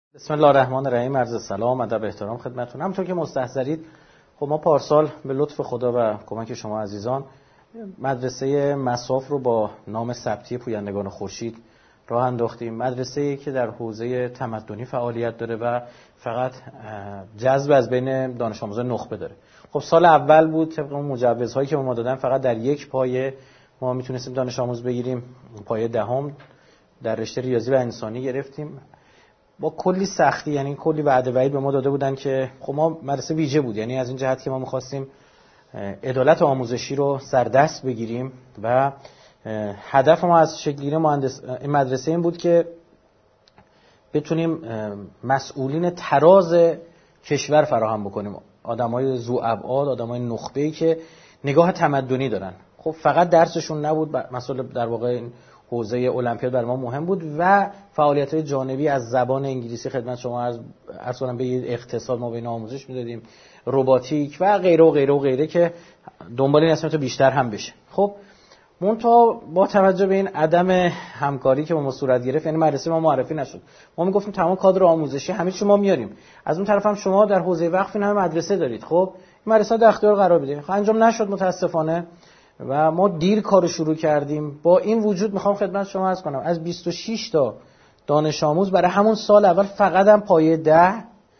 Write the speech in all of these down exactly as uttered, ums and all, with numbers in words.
بسم الله الرحمن الرحیم. عرض سلام، ادب، احترام خدمتتون. همونطور که مستحضرید، خب ما پارسال به لطف خدا و کمک شما عزیزان مدرسه مصاف رو با نام ثبتی پویندگان خورشید راه انداختیم. مدرسه‌ای که در حوزه تمدنی فعالیت داره و فقط جذب از بین دانش آموزان نخبه داره. خب سال اول بود، طبق اون مجوزهایی که ما دادن فقط در یک پایه ما میتونستیم دانش آموز بگیریم، پایه دهم در رشته ریاضی و انسانی گرفتیم با کلی سختی. یعنی کلی وعده وعید به ما داده بودن که خب ما مدرسه ویژه بود، یعنی از این جهت که ما می‌خواستیم عدالت آموزشی رو سردست بگیریم و هدف ما از شکلگیری مهندس این مدرسه این بود که بتونیم مسئولین تراز کشور فراهم بکنیم، آدمای ذو ابعاد، آدمای نخبه‌ای که نگاه تمدنی دارن. خب فقط درسشون نبود، مسئله در واقع حوزه المپیاد برای ما مهم بود و فعالیت‌های جانبی از زبان انگلیسی خدمت شما از اصلا به اقتصاد ما بین آموزش میدادیم، رباتیک و غیره و غیره و غیره که دنبال این اسمت بیشتر هم بشه. خب منتها با توجه به این عدم همکاری که با ما صورت گرفت، یعنی مدرسه ما معرفی نشد. ما میگفتیم تمام کادر آموزشی همه شما میاریم، از اون طرف هم شما در حوزه وقف این همه مدرسه دارید، خب این مدرسه در اختیار قرار بدید. خب انجام نشد متاسفانه و ما دیر کارو شروع کردیم. با این وجود میخوام خدمت شما عرض کنم از بیست و شش تا دانش آموز برای همون سال اول فقط هم پایه ده،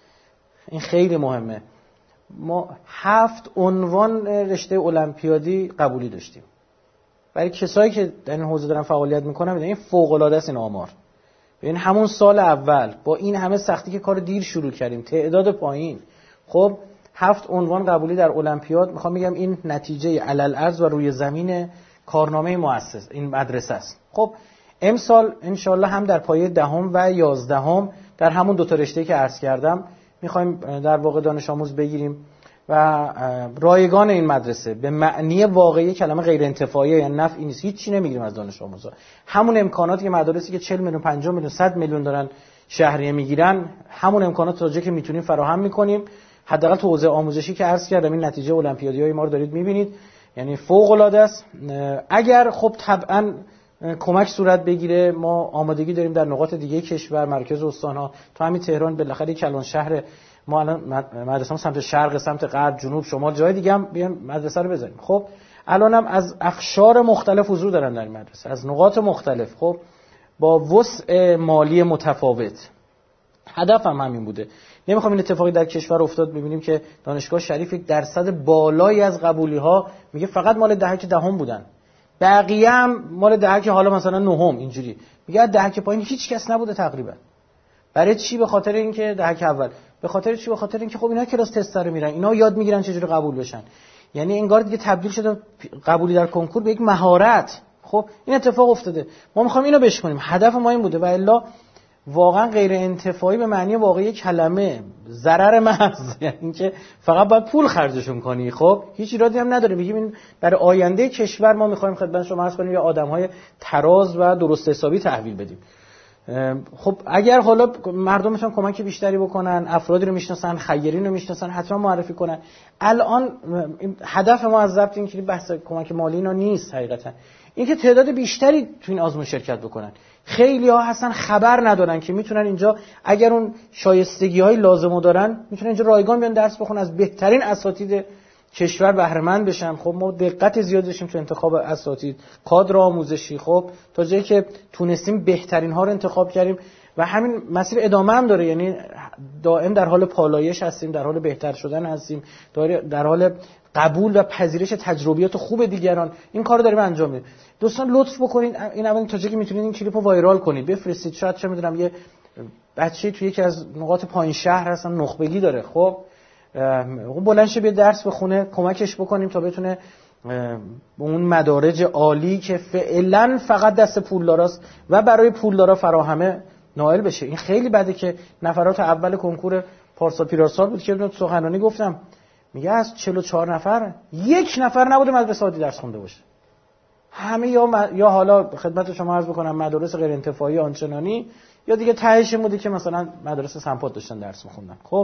این خیلی مهمه، ما هفت عنوان رشته المپیادی قبولی داشتیم. برای کسایی که در این حوزه دارن فعالیت میکنن میدونن این فوق العاده است این آمار. ببین همون سال اول با این همه سختی که کار دیر شروع کردیم، تعداد پایین، خب هفت عنوان قبولی در المپیاد. میخوام بگم این نتیجه علل ارض و روی زمین کارنامه مؤسس این مدرسه است. خب امسال انشالله هم در پایه دهم و یازدهم در همون دو تا رشته‌ای که عرض کردم میخوایم در واقع دانش آموز بگیریم و رایگان این مدرسه به معنی واقعی کلمه غیر انتفاعی، یعنی نفعی نیست، هیچ نمیگیریم از دانش آموزا. همون امکاناتی که مدارسی که چهل میلیون، پنجاه میلیون، صد میلیون دارن شهریه میگیرن، همون امکانات تا جایی که میتونیم فراهم میکنیم. حداقل تو حوزه آموزشی که عرض کردم این نتیجه المپیادیای ما رو دارید میبینید، یعنی فوق العاده است. اگر خب طبعا کمک صورت بگیره، ما آمادگی داریم در نقاط دیگه کشور، مرکز استان‌ها، تو همین تهران بالاخره کلان شهر ما الان مدرسه سمت شرق، سمت غرب، جنوب، شمال، جای دیگه هم بیان مدرسه رو بزنیم. خب الانم از اقشار مختلف حضور دارن در این مدرسه، از نقاط مختلف، خب با وسع مالی متفاوت. هدفم همین بوده. نمیخوام این اتفاقی در کشور افتاد ببینیم که دانشگاه شریف یک درصد بالایی از قبولی ها میگه فقط مال دهک دهم بودن، بقیه هم مال دهک حالا مثلا نهم، اینجوری میگه دهک پایین هیچ کس نبوده تقریبا. برای چی؟ به خاطر اینکه دهک اول. به خاطر چی؟ به خاطر اینکه خب اینا کلاس تست رو میرن، اینا یاد میگیرن چجوری قبول بشن. یعنی انگار دیگه تبدیل شده قبولی در کنکور به یک مهارت. خب این اتفاق افتاده، ما میخوایم اینو بشکنیم. هدف ما این بوده و الا واقعا غیر انتفاعی به معنی واقعی کلمه، ضرر محض، یعنی اینکه فقط باید پول خرجشون کنی. خب هیچ ایرادی هم نداره، میگیم این برای آینده کشور ما میخوایم خدمت شما عرض کنیم یا آدم‌های تراز و درست حسابی تحویل بدیم. خب اگر حالا مردم میتونن کمک بیشتری بکنن، افرادی رو میشناسن، خیرین رو میشناسن، حتما معرفی کنن. الان هدف ما از ضبط این که بحث کمک مالی اینا نیست، حقیقتا اینکه تعداد بیشتری تو این آزمون شرکت بکنن. خیلی ها هستن خبر ندارن که میتونن اینجا اگر اون شایستگی های لازمو دارن میتونن اینجا رایگان بیان درس بخونن، از بهترین اساتید کشور بهره مند بشن. خب ما دقت زیاد داشتیم تو انتخاب اساتید، کادر آموزشی، خب تا جایی که تونستیم بهترین ها رو انتخاب کردیم و همین مسیر ادامه هم داره. یعنی دائم در حال پالایش هستیم، در حال بهتر شدن هستیم، در حال قبول و پذیرش تجربیات خوب دیگران. این کارو داریم انجام میدیم. دوستان لطف بکنید این اول تا جایی که میتونید این کلیپو وایرال کنید، بفرستید. شاید چه میدونم یه بچه‌ای توی یکی از نقاط پایین شهر هستن، نخبگی داره، خب بلند شه به درس بخونه، کمکش بکنیم تا بتونه اون مدارج عالی که فعلا فقط دست پولداراست و برای پولدارا فراهمه نائل بشه. این خیلی بده که نفرات اول کنکور پارسال پیرارسال بود که سخنرانی گفتم، میگه از چهل و چهار نفر یک نفر نبوده مدرسه عادی درس خونده باشه. همه یا م... یا حالا خدمت شما عرض بکنم مدارس غیر انتفاعی آنچنانی، یا دیگه تهش بوده که مثلا مدرسه سمپات داشتن درس می‌خوندن. خب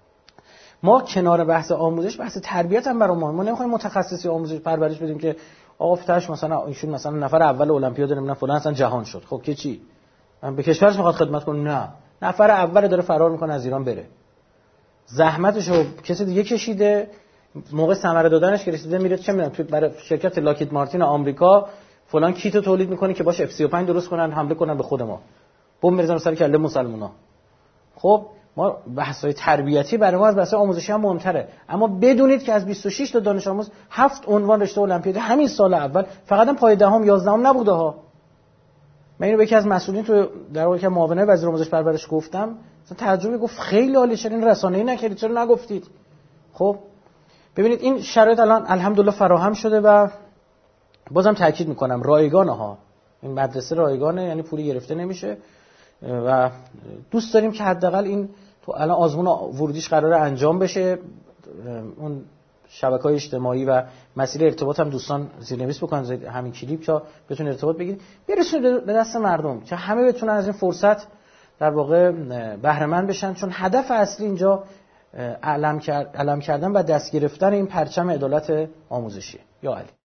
ما کنار بحث آموزش بحث تربیت هم برام مهمه. ما نمی‌خوایم متخصصی آموزش پرورش بدیم که آقا فتش مثلا ایشون مثلا نفر اول المپیاد نمیدونم فلان اصلا جهان شد. خب که چی؟ من به کشورش میخواد خدمت کنه؟ نه، نفر اول داره فرار میکنه از ایران بره. زحمتشو کسی دیگه کشیده، موقع ثمره دادنش که رسیده میره چه میدونم تو برای شرکت لاکید مارتین آمریکا فلان کیتو تولید میکنه که باشه اف سی و پنج درست کنن حمله کنن به خود ما. بمب میریزن سر کله مسلمونا. خب ما بحث‌های تربیتی برای ما از بحث‌های آموزشی هم مهم‌تره، اما بدونید که از بیست و شش تا دانش آموز هفت عنوان رشته المپیادی همین سال اول فقط هم پای دهم یازدهم نبوده ها. من اینو به یکی از مسئولین تو در واقع که معاون وزیر آموزش پرورش گفتم، مثلا ترجمه گفت خیلی عالی، چرا این رسانه‌ای نکردید، چرا نگفتید؟ خب ببینید این شرایط الان الحمدلله فراهم شده و بازم تاکید میکنم رایگانه ها، این مدرسه رایگانه، یعنی پولی گرفته نمیشه و دوست داریم که حداقل این تو الان آزمون ورودیش قراره انجام بشه، اون شبکه‌های اجتماعی و مسیر ارتباط هم دوستان زیرنویس بکنن همین کلیپ که بتونید ارتباط بگیرید برسونید به دست مردم که همه بتونن از این فرصت در واقع بهره مند بشن، چون هدف اصلی اینجا علم کردن و دست گرفتن این پرچم عدالت آموزشی. یا علی